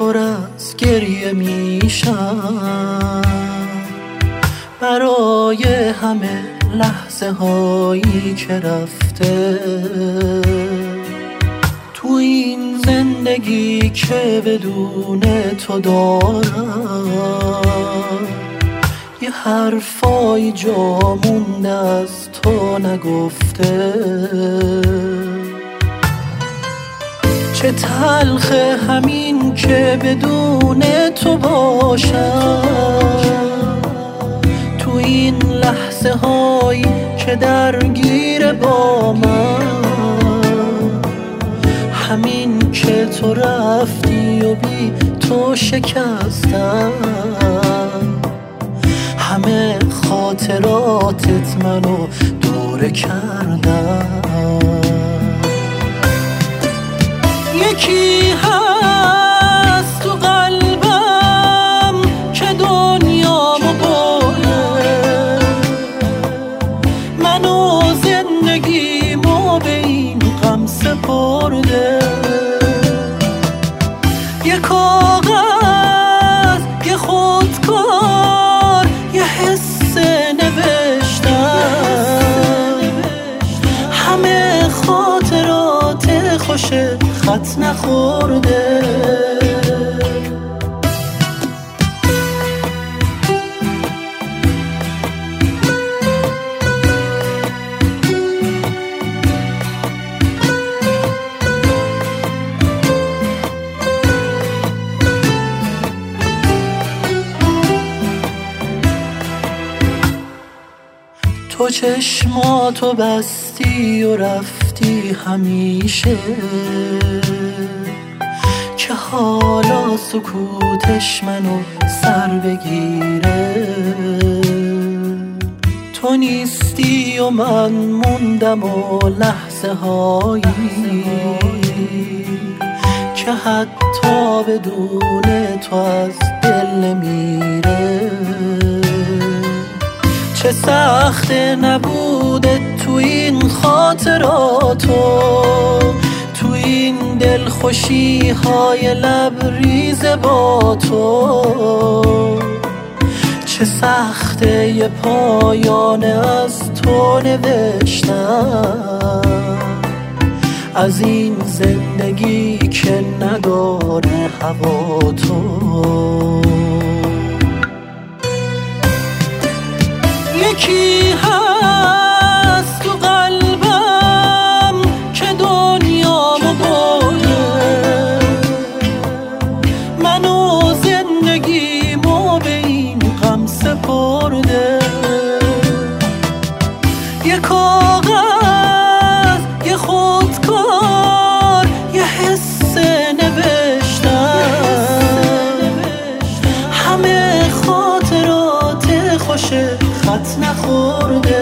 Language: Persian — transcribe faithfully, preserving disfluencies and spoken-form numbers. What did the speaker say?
پر از گریه میشم برای همه لحظه هایی که رفته تو این زندگی که بدون تو دارم. یه حرفای جا مونده از تو نگفته، چه تلخه همین که بدون تو باشم تو این لحظه هایی که درگیر با من. همین که تو رفتی و بی تو شکستم، همه خاطراتت منو دوره کردن. یکی هست تو قلبم که دنیامو بره، منو زندگیمو به این غم سپرده. یه کاغذ، یه خودکار، یه حس نوشتم، همه خاطرات خوشه خط نخورده. تو چشماتو بستی و رفتی همیشه، که حالا سکوتش منو سر بگیره. تو نیستی و من موندم و لحظه هایی که حتی بدون تو از دل نمیره. چه سخت نبوده تو این خاطراتو، تو این دلخوشی های لبریز با تو. چه سخته یه پایانه از تو نوشتم، از این زندگی که نداره هوا تو. یکی هست تو قلبم که دنیامو بره، منو زندگیمو به این غم سپرده. یه کاغذ، یه خودکار، یه حس نوشتم، همه خاطرات خوشه خط نخورده.